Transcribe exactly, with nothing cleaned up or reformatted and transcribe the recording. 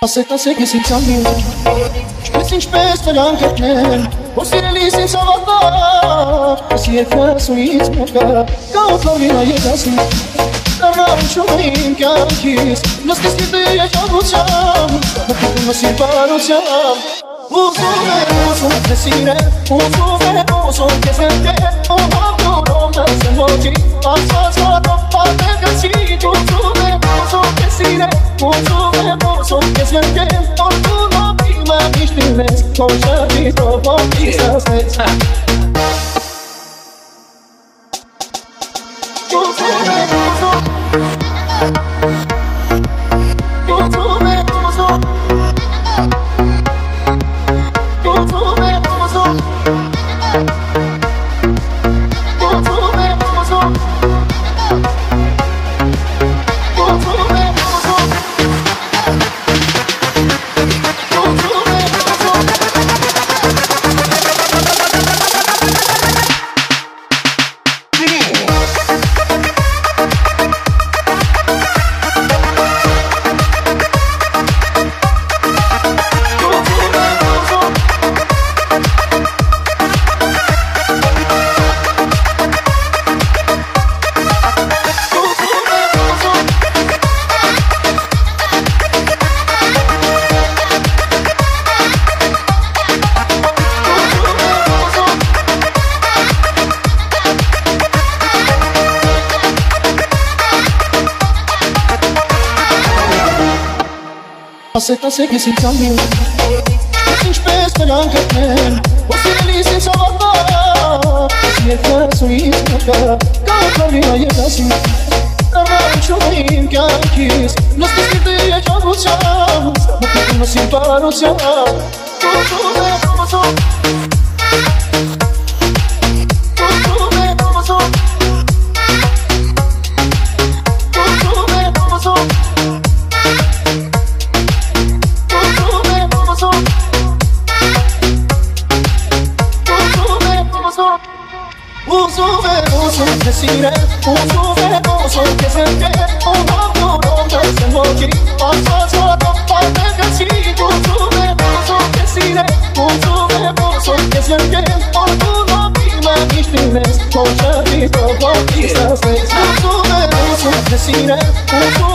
Aspetta se che si cammina, spessi spesso anche te, forse lì senza vada, si è caso in smoca, cao Paulina e casi, l'arrancio in chiarchis, la stessa idea che abbracciamo, ma che tu non si parociamo. Uso veloso, desire, uso veloso, che sente, oh no, no, no, se muovi, passa, passa, passa, casi, uso veloso, desire, uso veloso, che sente, oh no, prima di stile, con certi profondi stessi. Uso veloso, uso veloso, Aspetta se che si cammina, spessi spesso anche te, forse lì senza vada, si è caso in smoca, cao Paulina e casi, l'arrancio in chiarchis, la stessa idea che abbracciamo, ma che tu non si parociamo. Uso veloso, uso veloso, uso veloso, uso veloso, desire, uso veloso, che sente, oh no, no, no, se muovi, passa, passa, passa, casi, uso veloso, desire, uso veloso, che sente, oh no, prima di stile, con certi profondi stessi. Uso veloso, desire, uso